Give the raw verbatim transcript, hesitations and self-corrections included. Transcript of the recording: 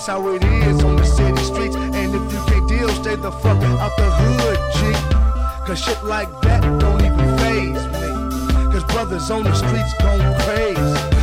That's how it is on the city streets. And if you can't deal, stay the fuck out the hood, G. Cause shit like that don't even faze me. Cause brothers on the streets going crazy.